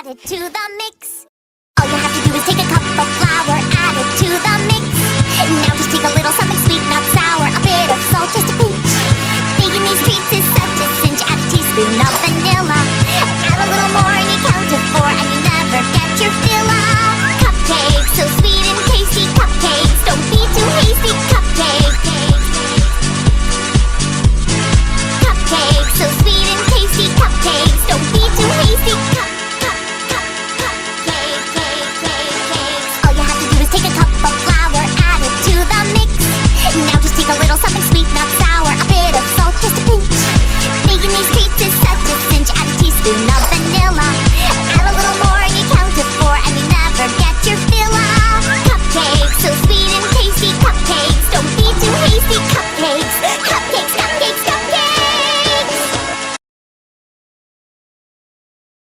it to the mix. All you have to do is take a cup of flour, add it to the mix. Now just take a little something sweet, not sour, a bit of salt, just a pinch. Making these treats is such a cinch. Add a teaspoon of vanilla. Add a little more and you count to 4, and you never get your fill of cupcakes. So sweet and tasty cupcakes. Don't be too hasty, cupcakes. Cupcakes, so sweet and tasty cupcakes. Don't be too hasty, All you have to do is take a cup of flour, add it to the mix. Now just take a little something sweet, not sour, a bit of salt, just a pinch. Making these treats is such a cinch. Add a teaspoon of vanilla. Add a little more and you count to 4, and you never get your fill of cupcakes. So sweet and tasty